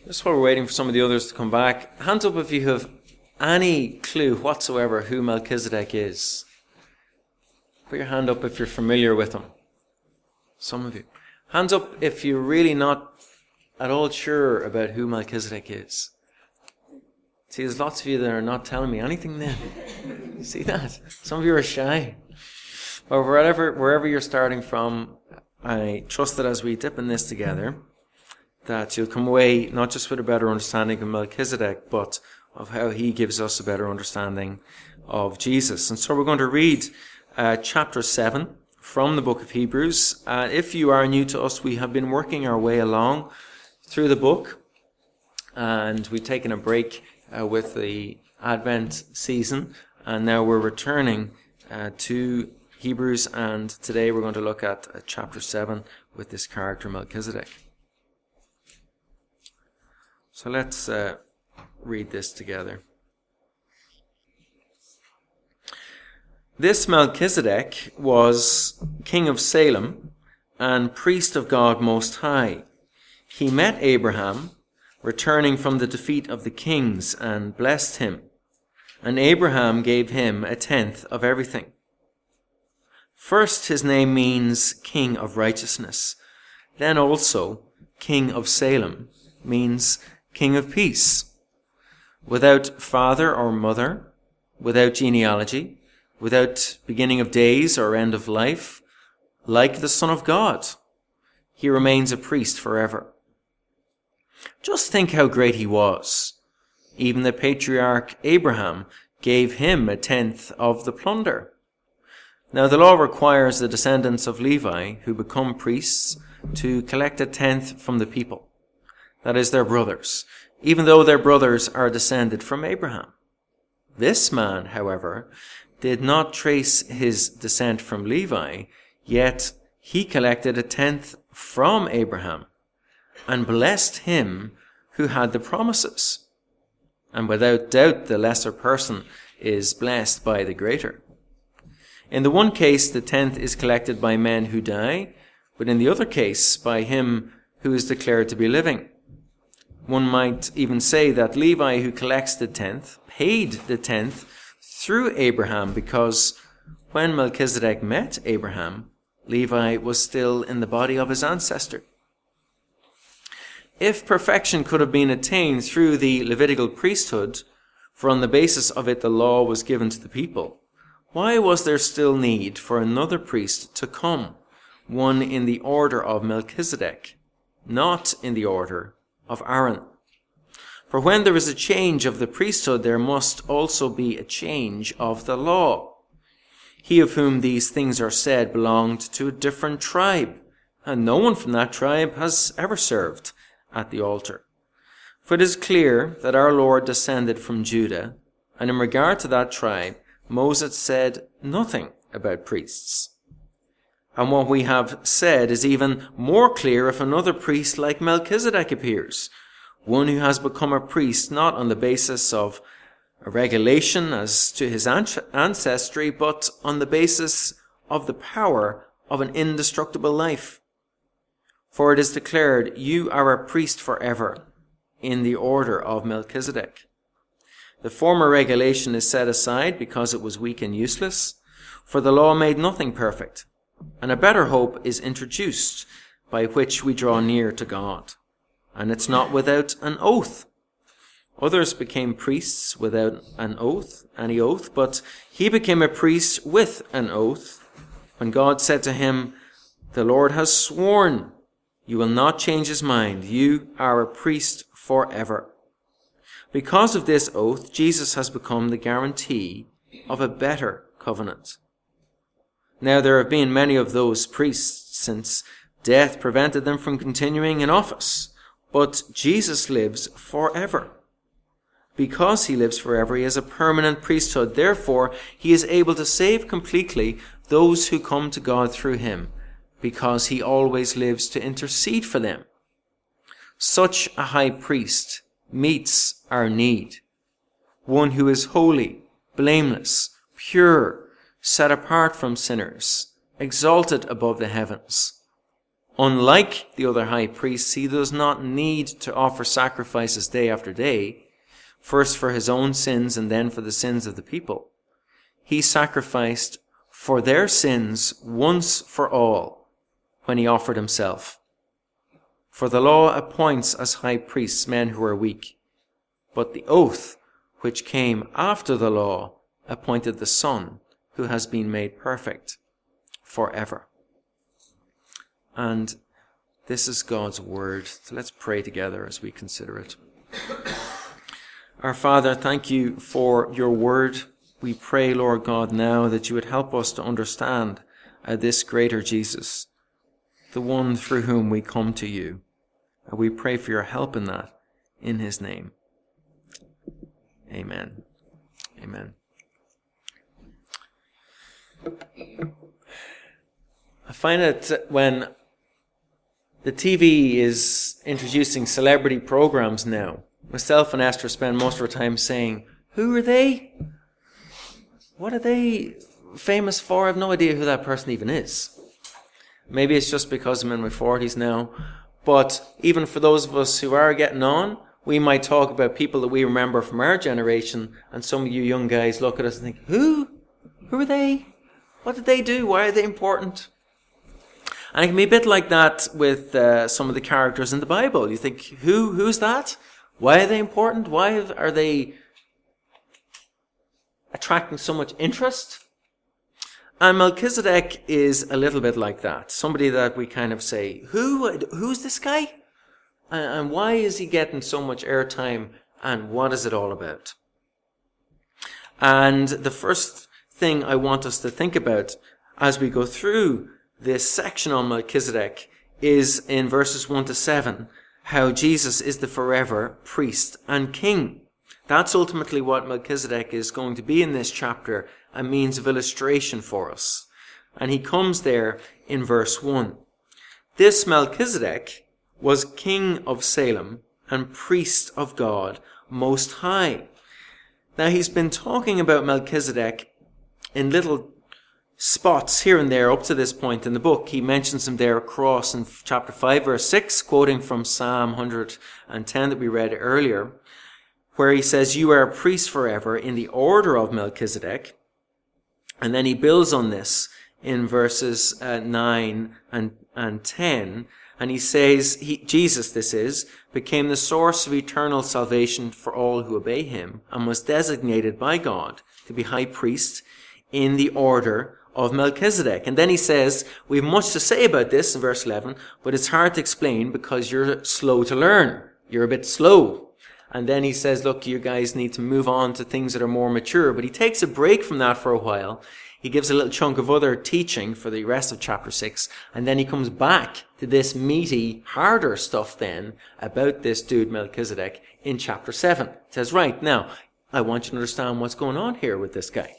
Just while we're waiting for some of the others to come back, hands up if you have any clue whatsoever who Melchizedek is. Put your hand up if you're familiar with him. Some of you. Hands up if you're really not at all sure about who Melchizedek is. See, there's lots of you that are not telling me anything then. You see that? Some of you are shy. But wherever you're starting from, I trust that as we dip in this together, that you'll come away not just with a better understanding of Melchizedek, but of how he gives us a better understanding of Jesus. And so we're going to read chapter 7 from the book of Hebrews. If you are new to us, we have been working our way along through the book, and we've taken a break with the Advent season, and now we're returning to Hebrews, and today we're going to look at chapter 7 with this character Melchizedek. So let's read this together. This Melchizedek was king of Salem and priest of God Most High. He met Abraham, returning from the defeat of the kings, and blessed him. And Abraham gave him a tenth of everything. First, his name means King of Righteousness. Then also, King of Salem means King of Peace. Without father or mother, without genealogy, without beginning of days or end of life, like the Son of God, he remains a priest forever. Just think how great he was. Even the patriarch Abraham gave him a tenth of the plunder. Now the law requires the descendants of Levi who become priests to collect a tenth from the people. That is, their brothers, even though their brothers are descended from Abraham. This man, however, did not trace his descent from Levi, yet he collected a tenth from Abraham and blessed him who had the promises. And without doubt, the lesser person is blessed by the greater. In the one case, the tenth is collected by men who die, but in the other case, by him who is declared to be living. One might even say that Levi, who collects the tenth, paid the tenth through Abraham, because when Melchizedek met Abraham, Levi was still in the body of his ancestor. If perfection could have been attained through the Levitical priesthood, for on the basis of it the law was given to the people, why was there still need for another priest to come, one in the order of Melchizedek, not in the order of Aaron? For when there is a change of the priesthood, there must also be a change of the law. He of whom these things are said belonged to a different tribe, and no one from that tribe has ever served at the altar. For it is clear that our Lord descended from Judah, and in regard to that tribe, Moses said nothing about priests. And what we have said is even more clear if another priest like Melchizedek appears, one who has become a priest not on the basis of a regulation as to his ancestry, but on the basis of the power of an indestructible life. For it is declared, "You are a priest forever," in the order of Melchizedek. The former regulation is set aside because it was weak and useless, for the law made nothing perfect, and a better hope is introduced by which we draw near to God. And it's not without an oath. Others became priests without any oath, but he became a priest with an oath, when God said to him, "The Lord has sworn, you will not change his mind. You are a priest forever." Because of this oath, Jesus has become the guarantee of a better covenant. Now there have been many of those priests since death prevented them from continuing in office, but Jesus lives forever. Because he lives forever, he has a permanent priesthood. Therefore, he is able to save completely those who come to God through him, because he always lives to intercede for them. Such a high priest meets our need. One who is holy, blameless, pure, set apart from sinners, exalted above the heavens. Unlike the other high priests, he does not need to offer sacrifices day after day, first for his own sins and then for the sins of the people. He sacrificed for their sins once for all when he offered himself. For the law appoints as high priests men who are weak, but the oath which came after the law appointed the Son who has been made perfect forever. And this is God's word. So let's pray together as we consider it. Our Father, thank you for your word. We pray, Lord God, now that you would help us to understand this greater Jesus, the one through whom we come to you. And we pray for your help in that, in his name. Amen. Amen. I find that when the TV is introducing celebrity programs now, myself and Esther spend most of our time saying, who are they? What are they famous for? I have no idea who that person even is. Maybe it's just because I'm in my 40s now. But even for those of us who are getting on, we might talk about people that we remember from our generation, and some of you young guys look at us and think, who? Who are they? What did they do? Why are they important? And it can be a bit like that with some of the characters in the Bible. You think, who's that? Why are they important? Why are they attracting so much interest? And Melchizedek is a little bit like that. Somebody that we kind of say, who's this guy? And why is he getting so much airtime? And what is it all about? And the first thing I want us to think about as we go through this section on Melchizedek is in verses 1 to 7, how Jesus is the forever priest and king. That's ultimately what Melchizedek is going to be in this chapter, a means of illustration for us. And he comes there in verse 1. This Melchizedek was king of Salem and priest of God Most High. Now he's been talking about Melchizedek in little spots here and there up to this point in the book. He mentions him there across in chapter 5 verse 6, quoting from Psalm 110 that we read earlier, where he says, you are a priest forever in the order of Melchizedek. And then he builds on this in verses 9 and 10. And he says, Jesus, this is, became the source of eternal salvation for all who obey him, and was designated by God to be high priest in the order of Melchizedek. And then he says, we have much to say about this in verse 11, but it's hard to explain because you're slow to learn. You're a bit slow. And then he says, look, you guys need to move on to things that are more mature. But he takes a break from that for a while. He gives a little chunk of other teaching for the rest of chapter 6. And then he comes back to this meaty, harder stuff then about this dude Melchizedek in chapter 7. He says, right, now, I want you to understand what's going on here with this guy.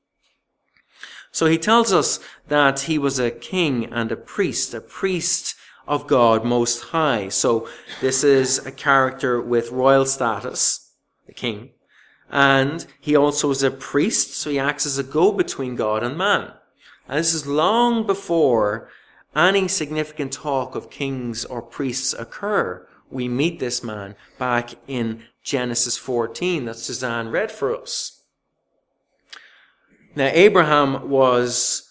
So he tells us that he was a king and a priest of God Most High. So this is a character with royal status, the king. And he also is a priest, so he acts as a go-between God and man. And this is long before any significant talk of kings or priests occur. We meet this man back in Genesis 14 that Suzanne read for us. Now, Abraham was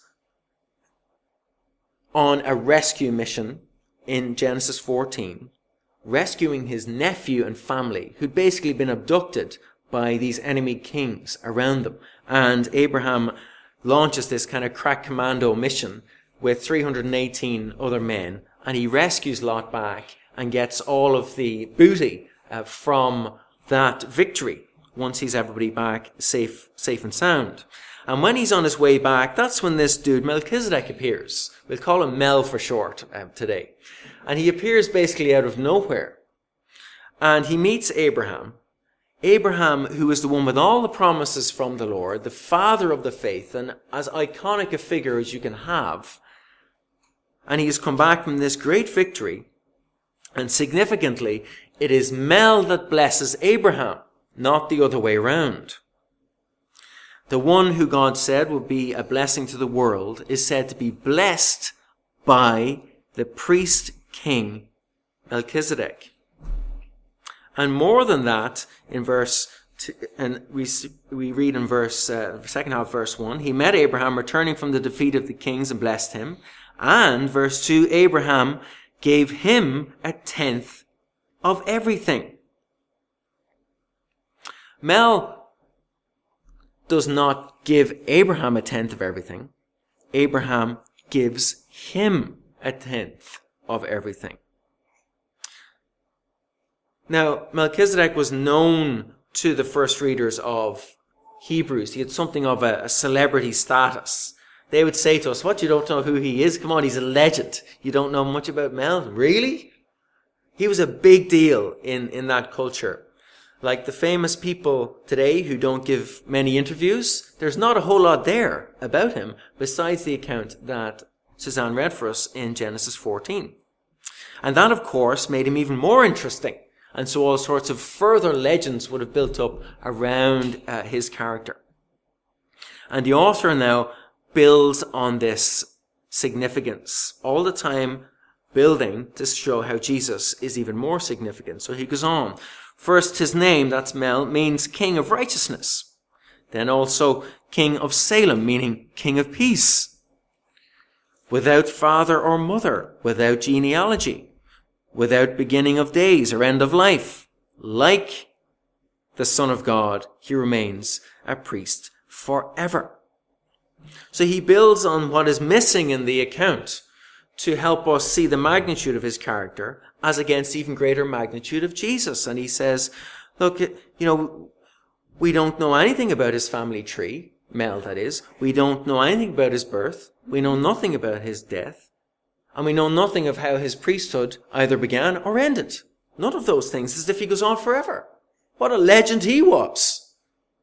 on a rescue mission in Genesis 14, rescuing his nephew and family, who'd basically been abducted by these enemy kings around them. And Abraham launches this kind of crack commando mission with 318 other men, and he rescues Lot back and gets all of the booty from that victory once he's everybody back safe and sound. And when he's on his way back, that's when this dude Melchizedek appears. We'll call him Mel for short today. And he appears basically out of nowhere. And he meets Abraham. Abraham, who is the one with all the promises from the Lord, the father of the faith, and as iconic a figure as you can have. And he's come back from this great victory. And significantly, it is Mel that blesses Abraham, not the other way around. The one who God said would be a blessing to the world is said to be blessed by the priest king Melchizedek. And more than that, in verse 2, and we read in second half, verse 1, he met Abraham returning from the defeat of the kings and blessed him. And verse 2, Abraham gave him a tenth of everything. Mel does not give Abraham a tenth of everything. Abraham gives him a tenth of everything. Now, Melchizedek was known to the first readers of Hebrews. He had something of a celebrity status. They would say to us, what, you don't know who he is? Come on, he's a legend. You don't know much about Mel? Really? He was a big deal in that culture. Like the famous people today who don't give many interviews, there's not a whole lot there about him besides the account that Suzanne read for us in Genesis 14. And that, of course, made him even more interesting. And so all sorts of further legends would have built up around his character. And the author now builds on this significance, all the time building to show how Jesus is even more significant. So he goes on. First, his name, that's Mel, means king of righteousness. Then also king of Salem, meaning king of peace. Without father or mother, without genealogy, without beginning of days or end of life. Like the Son of God, he remains a priest forever. So he builds on what is missing in the account to help us see the magnitude of his character as against even greater magnitude of Jesus. And he says, look, we don't know anything about his family tree, Mel that is. We don't know anything about his birth. We know nothing about his death. And we know nothing of how his priesthood either began or ended. None of those things, as if he goes on forever. What a legend he was.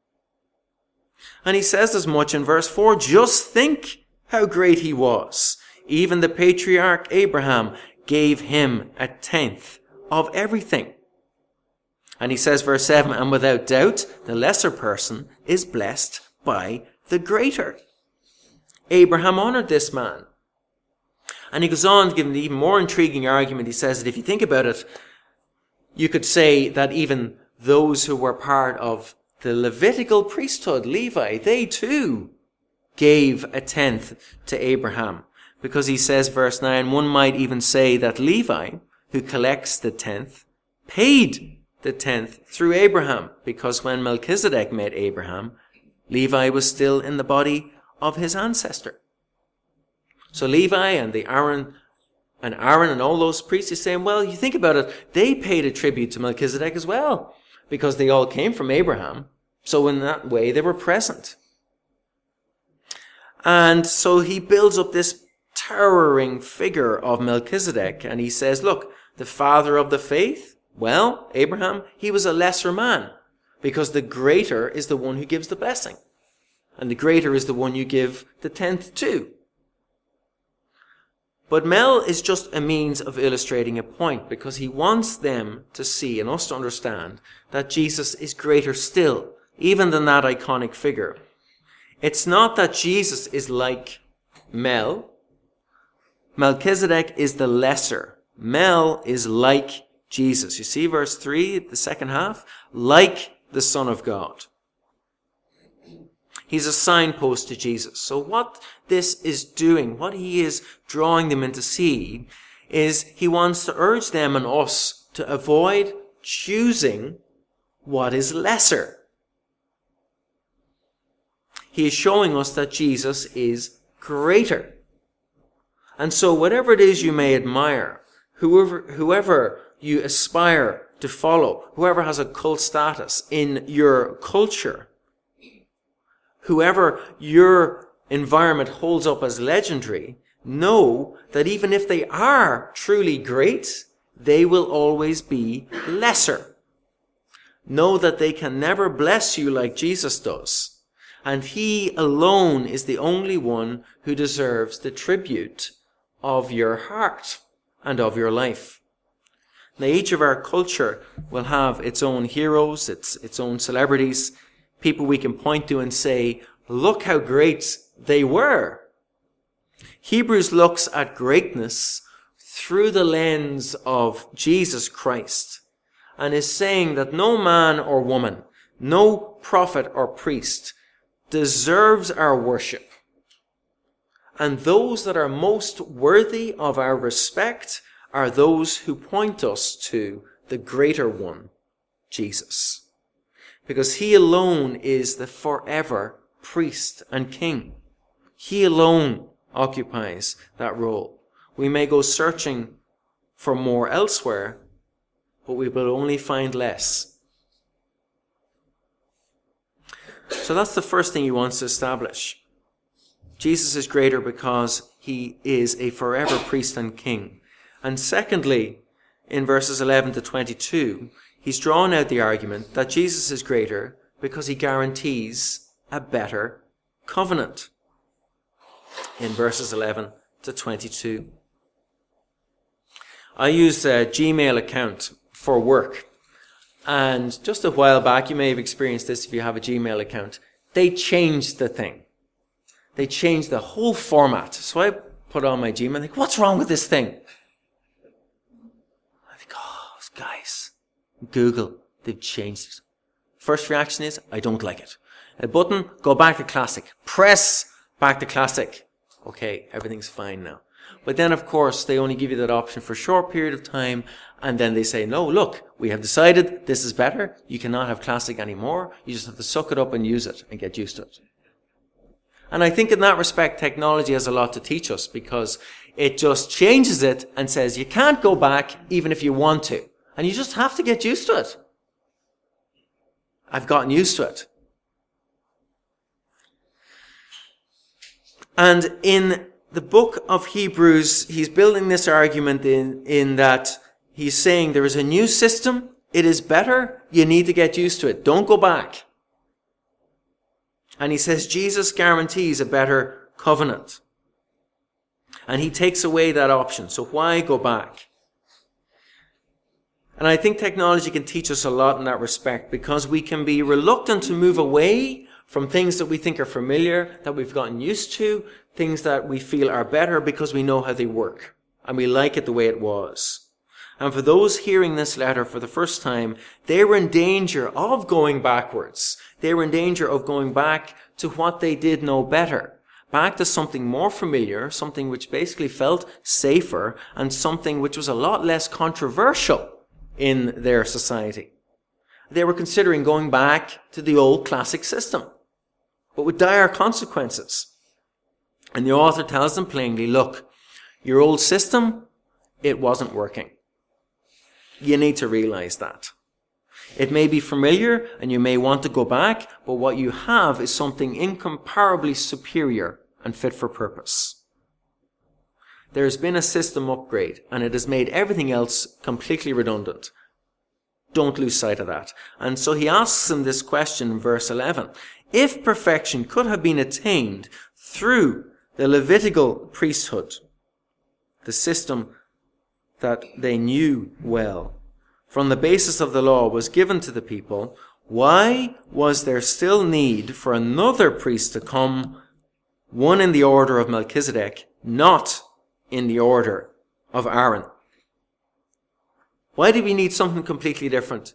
And he says as much in verse 4, just think how great he was. Even the patriarch Abraham gave him a tenth of everything. And he says, verse 7, and without doubt, the lesser person is blessed by the greater. Abraham honored this man. And he goes on to give an even more intriguing argument. He says that if you think about it, you could say that even those who were part of the Levitical priesthood, Levi, they too gave a tenth to Abraham. Because he says, verse 9, one might even say that Levi, who collects the tenth, paid the tenth through Abraham. Because when Melchizedek met Abraham, Levi was still in the body of his ancestor. So Levi and Aaron and all those priests are saying, well, you think about it, they paid a tribute to Melchizedek as well, because they all came from Abraham. So in that way, they were present. And so he builds up this towering figure of Melchizedek, and he says, look, the father of the faith, well, Abraham, he was a lesser man, because the greater is the one who gives the blessing, and the greater is the one you give the tenth to. But Mel is just a means of illustrating a point, because he wants them to see and us to understand that Jesus is greater still, even than that iconic figure. It's not that Jesus is like Mel. Melchizedek is the lesser. Mel is like Jesus. You see verse 3, the second half? Like the Son of God. He's a signpost to Jesus. So what this is doing, what he is drawing them in to see, is he wants to urge them and us to avoid choosing what is lesser. He is showing us that Jesus is greater. And so whatever it is you may admire, whoever you aspire to follow, whoever has a cult status in your culture, whoever your environment holds up as legendary, know that even if they are truly great, they will always be lesser. Know that they can never bless you like Jesus does. And he alone is the only one who deserves the tribute of your heart and of your life. Now, each of our culture will have its own heroes, its own celebrities, people we can point to and say, look how great they were. Hebrews looks at greatness through the lens of Jesus Christ and is saying that no man or woman, no prophet or priest deserves our worship. And those that are most worthy of our respect are those who point us to the greater one, Jesus. Because he alone is the forever priest and king. He alone occupies that role. We may go searching for more elsewhere, but we will only find less. So that's the first thing he wants to establish. Jesus is greater because he is a forever priest and king. And secondly, in verses 11 to 22, he's drawn out the argument that Jesus is greater because he guarantees a better covenant. In verses 11 to 22. I use a Gmail account for work. And just a while back, you may have experienced this if you have a Gmail account, they changed the thing. They changed the whole format. So I put on my Gmail and think, what's wrong with this thing? I think, oh, guys, Google, they've changed it. First reaction is, I don't like it. A button, go back to classic. Press back to classic. Okay, everything's fine now. But then, of course, they only give you that option for a short period of time, and then they say, no, look, we have decided this is better. You cannot have classic anymore. You just have to suck it up and use it and get used to it. And I think in that respect, technology has a lot to teach us because it just changes it and says you can't go back even if you want to. And you just have to get used to it. I've gotten used to it. And in the book of Hebrews, he's building this argument in that he's saying there is a new system. It is better. You need to get used to it. Don't go back. And he says Jesus guarantees a better covenant. And he takes away that option. So why go back? And I think technology can teach us a lot in that respect because we can be reluctant to move away from things that we think are familiar, that we've gotten used to, things that we feel are better because we know how they work. And we like it the way it was. And for those hearing this letter for the first time, they were in danger of going backwards. They were in danger of going back to what they did know better. Back to something more familiar, something which basically felt safer, and something which was a lot less controversial in their society. They were considering going back to the old classic system, but with dire consequences. And the author tells them plainly, look, your old system, it wasn't working. You need to realize that. It may be familiar and you may want to go back, but what you have is something incomparably superior and fit for purpose. There has been a system upgrade and it has made everything else completely redundant. Don't lose sight of that. And so he asks them this question in verse 11. If perfection could have been attained through the Levitical priesthood, the system that they knew well, from the basis of the law was given to the people, why was there still need for another priest to come, one in the order of Melchizedek, not in the order of Aaron? Why did we need something completely different?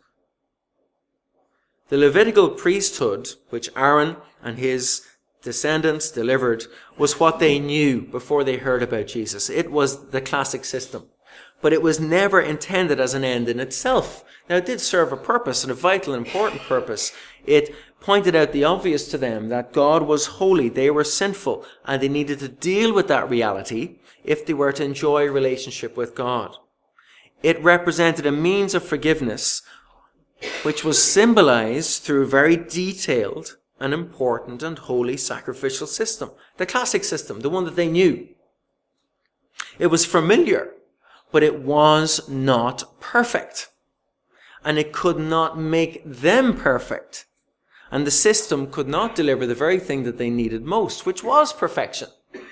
The Levitical priesthood, which Aaron and his descendants delivered, was what they knew before they heard about Jesus. It was the classic system. But it was never intended as an end in itself. Now, it did serve a purpose, and a vital and important purpose. It pointed out the obvious to them, that God was holy, they were sinful, and they needed to deal with that reality if they were to enjoy a relationship with God. It represented a means of forgiveness, which was symbolized through a very detailed and important and holy sacrificial system. The classic system, the one that they knew. It was familiar, but it was not perfect. And it could not make them perfect. And the system could not deliver the very thing that they needed most, which was perfection.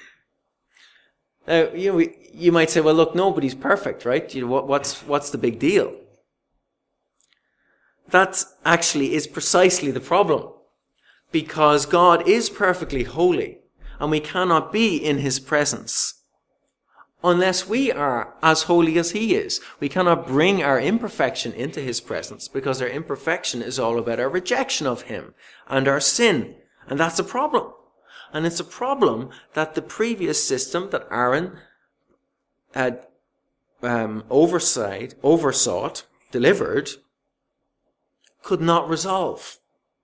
Now, you might say, well, look, nobody's perfect, right? What's the big deal? That actually is precisely the problem. Because God is perfectly holy, and we cannot be in his presence unless we are as holy as he is. We cannot bring our imperfection into his presence because our imperfection is all about our rejection of him and our sin. And that's a problem. And it's a problem that the previous system that Aaron had oversought, delivered, could not resolve.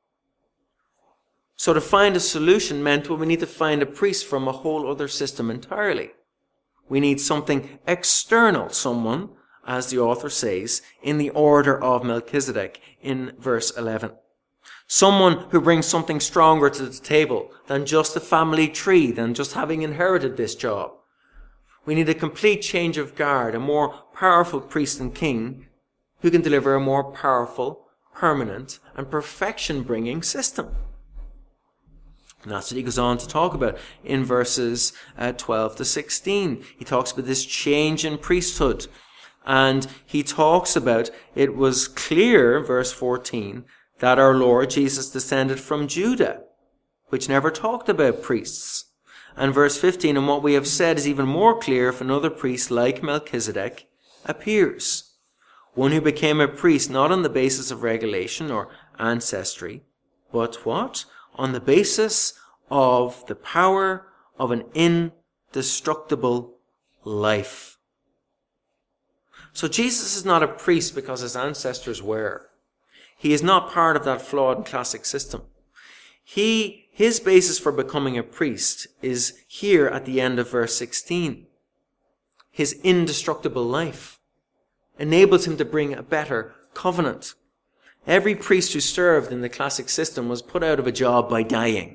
So to find a solution meant we need to find a priest from a whole other system entirely. We need something external, someone, as the author says, in the order of Melchizedek in verse 11. Someone who brings something stronger to the table than just the family tree, than just having inherited this job. We need a complete change of guard, a more powerful priest and king who can deliver a more powerful, permanent, and perfection-bringing system. And that's what he goes on to talk about in verses 12 to 16. He talks about this change in priesthood. And he talks about, it was clear, verse 14, that our Lord Jesus descended from Judah, which never talked about priests. And verse 15, and what we have said is even more clear if another priest like Melchizedek appears. One who became a priest not on the basis of regulation or ancestry, but what? On the basis of the power of an indestructible life. So Jesus is not a priest because his ancestors were. He is not part of that flawed and classic system. His basis for becoming a priest is here at the end of verse 16. His indestructible life enables him to bring a better covenant. Every priest who served in the classic system was put out of a job by dying.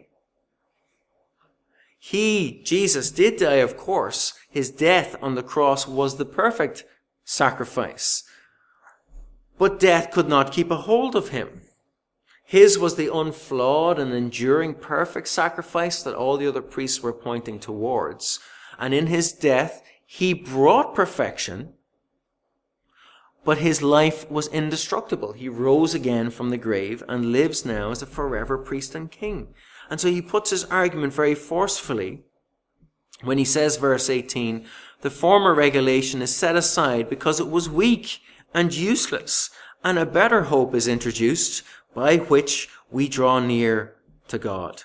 Jesus, did die, of course. His death on the cross was the perfect sacrifice. But death could not keep a hold of him. His was the unflawed and enduring perfect sacrifice that all the other priests were pointing towards. And in his death, he brought perfection, but his life was indestructible. He rose again from the grave and lives now as a forever priest and king. And so he puts his argument very forcefully when he says, verse 18, the former regulation is set aside because it was weak and useless, and a better hope is introduced by which we draw near to God.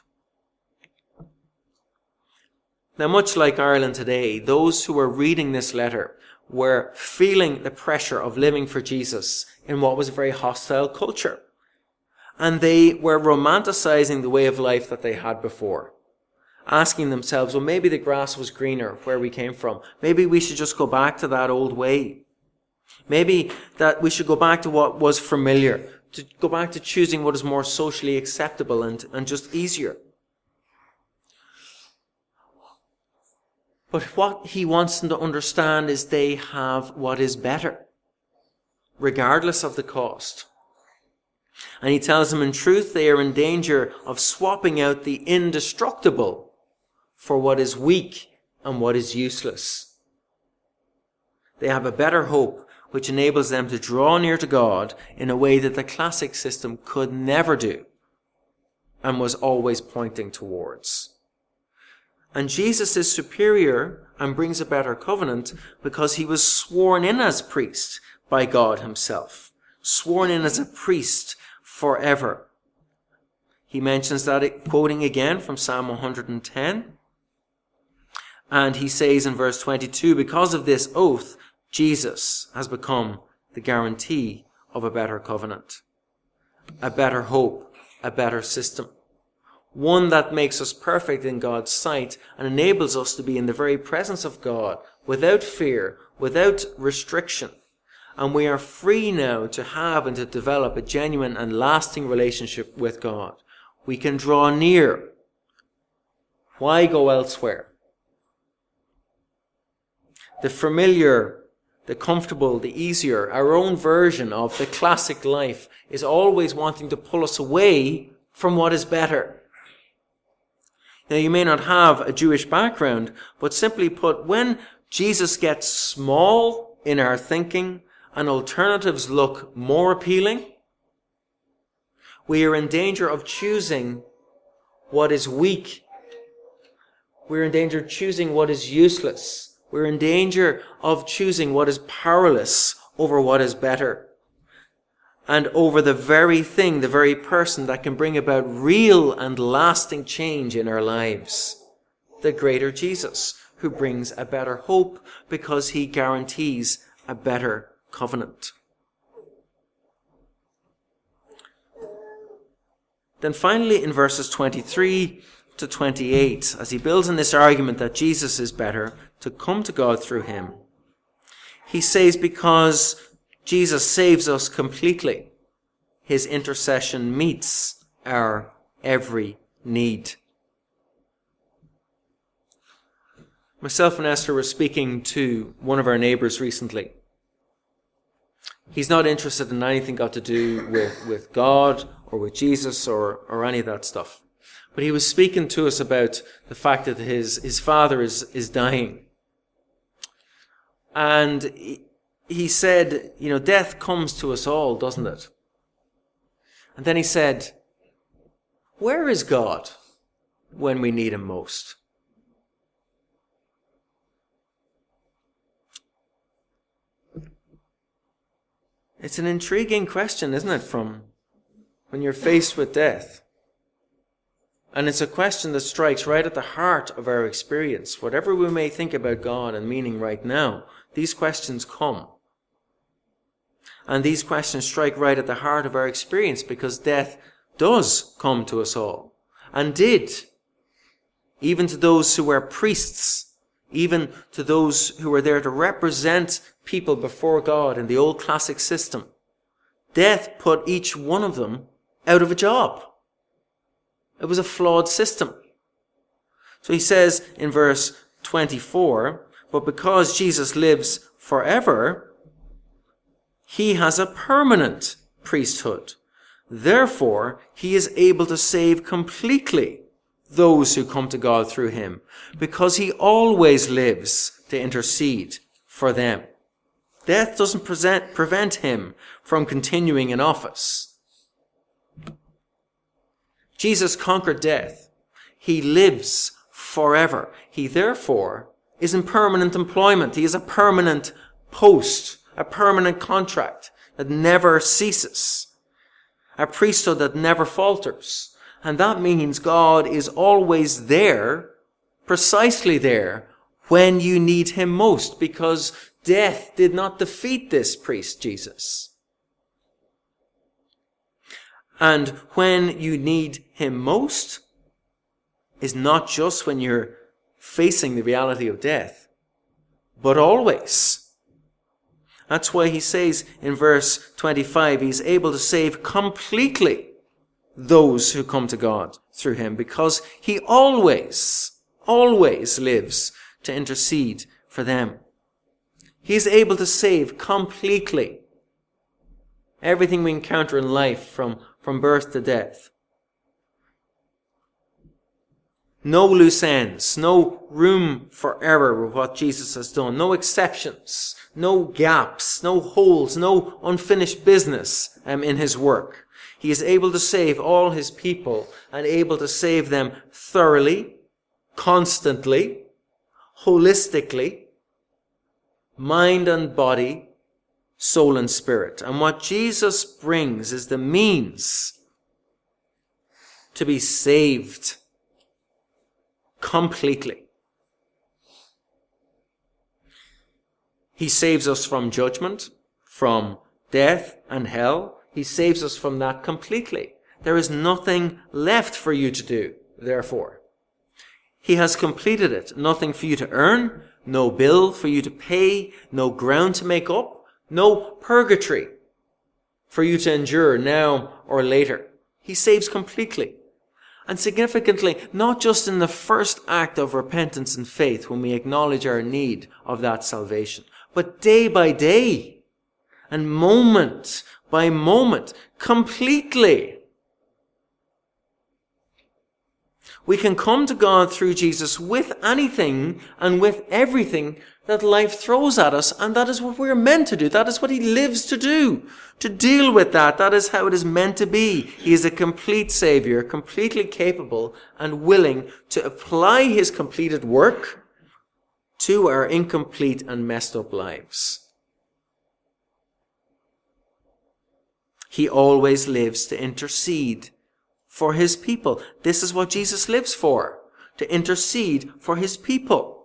Now, much like Ireland today, those who were reading this letter were feeling the pressure of living for Jesus in what was a very hostile culture. And they were romanticizing the way of life that they had before, asking themselves, well, maybe the grass was greener where we came from. Maybe we should just go back to that old way. Maybe that we should go back to what was familiar, to go back to choosing what is more socially acceptable and just easier. But what he wants them to understand is they have what is better, regardless of the cost. And he tells them in truth they are in danger of swapping out the indestructible for what is weak and what is useless. They have a better hope which enables them to draw near to God in a way that the classic system could never do and was always pointing towards. And Jesus is superior and brings a better covenant because he was sworn in as priest by God himself, sworn in as a priest forever. He mentions that, quoting again from Psalm 110. And he says in verse 22, because of this oath, Jesus has become the guarantee of a better covenant, a better hope, a better system. One that makes us perfect in God's sight and enables us to be in the very presence of God without fear, without restriction. And we are free now to have and to develop a genuine and lasting relationship with God. We can draw near. Why go elsewhere? The familiar, the comfortable, the easier, our own version of the classic life is always wanting to pull us away from what is better. Now, you may not have a Jewish background, but simply put, when Jesus gets small in our thinking and alternatives look more appealing, we are in danger of choosing what is weak. We're in danger of choosing what is useless, We're in danger of choosing what is powerless over what is better, and over the very thing, the very person that can bring about real and lasting change in our lives. The greater Jesus, who brings a better hope because he guarantees a better covenant. Then finally in verses 23 to 28, as he builds on this argument that Jesus is better to come to God through him, he says because Jesus saves us completely, his intercession meets our every need. Myself and Esther were speaking to one of our neighbours recently. He's not interested in anything got to do with God or with Jesus or any of that stuff. But he was speaking to us about the fact that his father is dying. And he said, death comes to us all, doesn't it? And then he said, where is God when we need him most? It's an intriguing question, isn't it, from when you're faced with death? And it's a question that strikes right at the heart of our experience. Whatever we may think about God and meaning right now, these questions come. And these questions strike right at the heart of our experience because death does come to us all. And did. Even to those who were priests. Even to those who were there to represent people before God in the old classic system. Death put each one of them out of a job. It was a flawed system. So he says in verse 24, but because Jesus lives forever, he has a permanent priesthood. Therefore, he is able to save completely those who come to God through him, because he always lives to intercede for them. Death doesn't prevent him from continuing in office. Jesus conquered death. He lives forever. He therefore is in permanent employment. He is a permanent post, a permanent contract that never ceases, a priesthood that never falters. And that means God is always there, precisely there, when you need him most, because death did not defeat this priest, Jesus. And when you need him most is not just when you're facing the reality of death, but always. That's why he says in verse 25, he's able to save completely those who come to God through him, because he always lives to intercede for them. He is able to save completely everything we encounter in life from birth to death. No loose ends, no room for error with what Jesus has done, no exceptions, no gaps, no holes, no unfinished business in his work. He is able to save all his people and able to save them thoroughly, constantly, holistically, mind and body, soul and spirit. And what Jesus brings is the means to be saved completely. He saves us from judgment, from death and hell. He saves us from that completely. There is nothing left for you to do, therefore. He has completed it. Nothing for you to earn, no bill for you to pay, no ground to make up, no purgatory for you to endure now or later. He saves completely. And significantly, not just in the first act of repentance and faith when we acknowledge our need of that salvation, but day by day and moment by moment, completely. We can come to God through Jesus with anything and with everything that life throws at us, and that is what we're meant to do. That is what he lives to do, to deal with that. That is how it is meant to be. He is a complete Savior, completely capable and willing to apply his completed work to our incomplete and messed up lives. He always lives to intercede for his people. This is what Jesus lives for, to intercede for his people.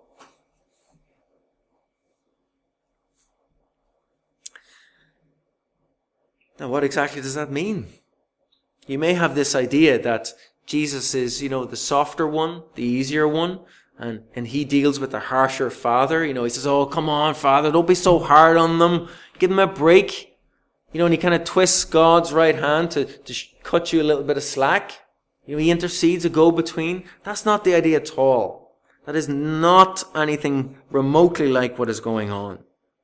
Now, what exactly does that mean? You may have this idea that Jesus is, the softer one, the easier one, and he deals with the harsher father. He says, oh, come on, Father, don't be so hard on them. Give them a break. And he kind of twists God's right hand to cut you a little bit of slack. He intercedes, a go-between. That's not the idea at all. That is not anything remotely like what is going on.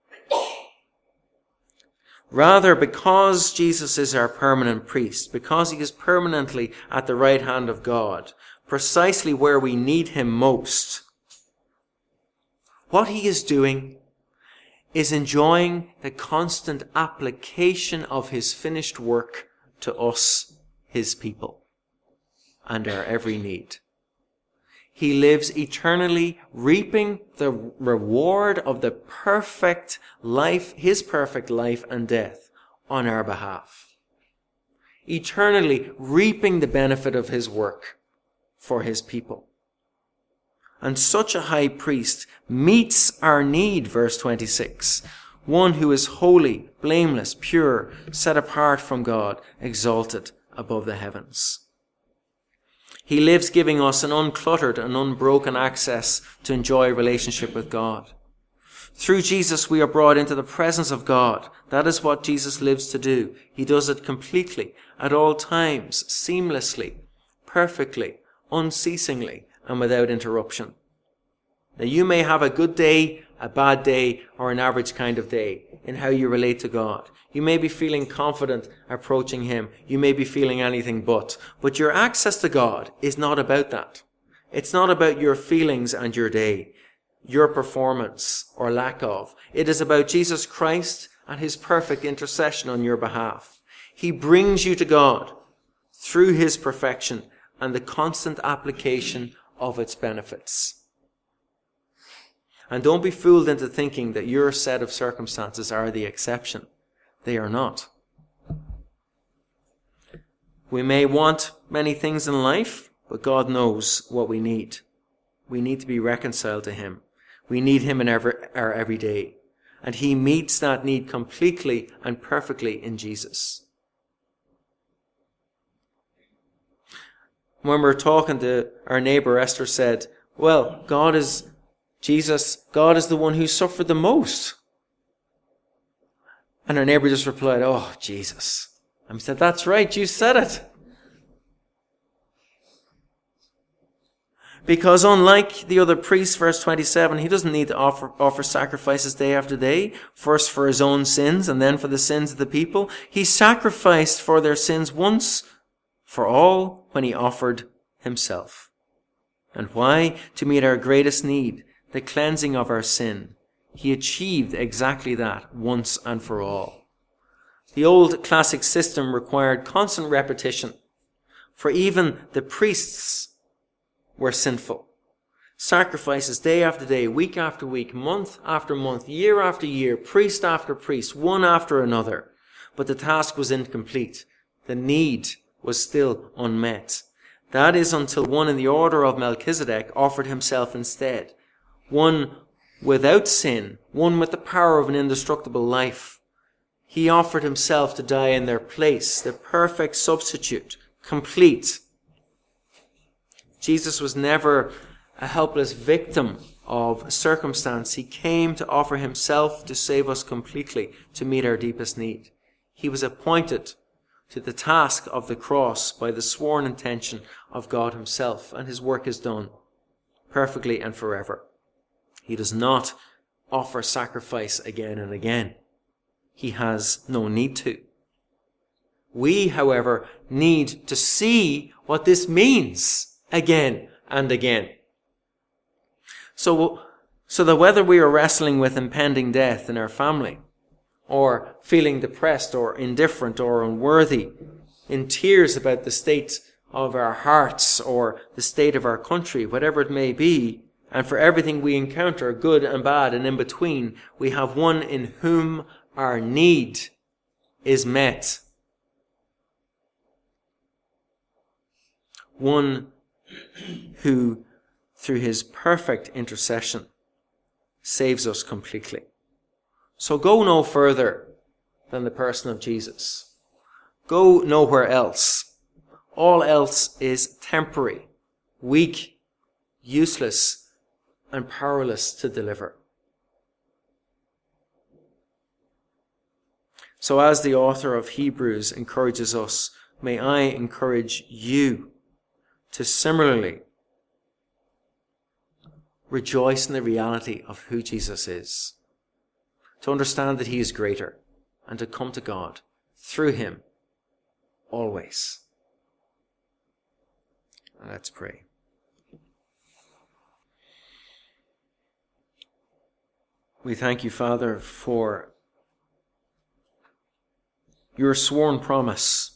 Rather, because Jesus is our permanent priest, because he is permanently at the right hand of God, precisely where we need him most, what he is doing is enjoying the constant application of his finished work to us, his people, and our every need. He lives eternally reaping the reward of the perfect life, his perfect life and death on our behalf. Eternally reaping the benefit of his work for his people. And such a high priest meets our need, verse 26. One who is holy, blameless, pure, set apart from God, exalted above the heavens. He lives giving us an uncluttered and unbroken access to enjoy a relationship with God. Through Jesus, we are brought into the presence of God. That is what Jesus lives to do. He does it completely, at all times, seamlessly, perfectly, unceasingly, and without interruption. Now, you may have a good day, a bad day, or an average kind of day in how you relate to God. You may be feeling confident approaching him. You may be feeling anything but your access to God is not about that. It's not about your feelings and your day, your performance or lack of. It is about Jesus Christ and his perfect intercession on your behalf. He brings you to God through his perfection and the constant application of its benefits. And don't be fooled into thinking that your set of circumstances are the exception. They are not. We may want many things in life, but God knows what we need. We need to be reconciled to him. We need him in our every day. And he meets that need completely and perfectly in Jesus. When we were talking to our neighbor, Esther said, well, God is the one who suffered the most. And her neighbor just replied, oh, Jesus. And we said, that's right, you said it. Because unlike the other priests, verse 27, he doesn't need to offer sacrifices day after day, first for his own sins and then for the sins of the people. He sacrificed for their sins once for all when he offered himself. And why? To meet our greatest need, the cleansing of our sin. He achieved exactly that once and for all. The old classic system required constant repetition, for even the priests were sinful. Sacrifices day after day, week after week, month after month, year after year, priest after priest, one after another. But the task was incomplete. The need was still unmet. That is until one in the order of Melchizedek offered himself instead. One without sin, one with the power of an indestructible life. He offered himself to die in their place, the perfect substitute, complete. Jesus was never a helpless victim of circumstance. He came to offer himself to save us completely, to meet our deepest need. He was appointed to the task of the cross by the sworn intention of God himself, and his work is done perfectly and forever. He does not offer sacrifice again and again. He has no need to. We, however, need to see what this means again and again. So that whether we are wrestling with impending death in our family, or feeling depressed or indifferent or unworthy, in tears about the state of our hearts or the state of our country, whatever it may be, And for everything we encounter, good and bad and in between, we have one in whom our need is met. One who, through his perfect intercession, saves us completely. So go no further than the person of Jesus. Go nowhere else. All else is temporary, weak, useless, and powerless to deliver. So as the author of Hebrews encourages us, may I encourage you to similarly rejoice in the reality of who Jesus is, to understand that he is greater, and to come to God through him always. Let's pray. We thank you, Father, for your sworn promise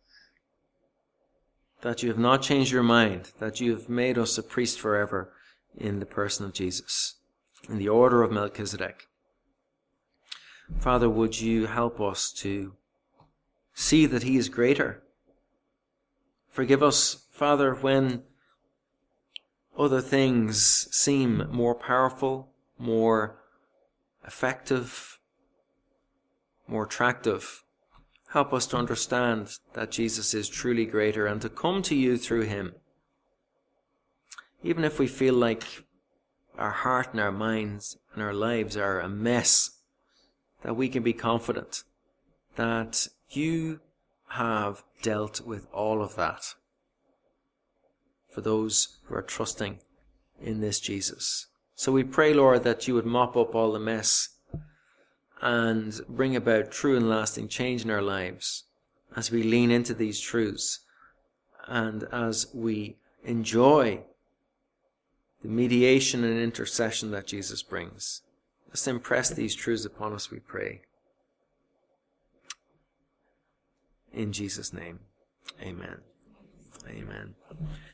that you have not changed your mind, that you have made us a priest forever in the person of Jesus, in the order of Melchizedek. Father, would you help us to see that he is greater? Forgive us, Father, when other things seem more powerful, more effective, more attractive. Help us to understand that Jesus is truly greater and to come to you through him. Even if we feel like our heart and our minds and our lives are a mess, that we can be confident that you have dealt with all of that for those who are trusting in this Jesus. So we pray, Lord, that you would mop up all the mess and bring about true and lasting change in our lives as we lean into these truths and as we enjoy the mediation and intercession that Jesus brings. Let's impress these truths upon us, we pray. In Jesus' name, amen. Amen.